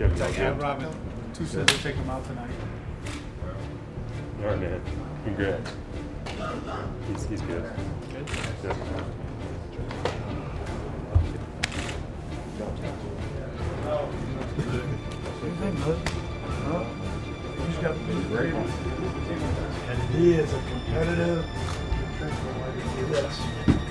Kevin's all Yeah, good. Robin. Two said they'll take him out tonight. All right, man. Congrats. He's good. Good. Yep. Anything good? He's got to be great. And he is a competitive. Yes.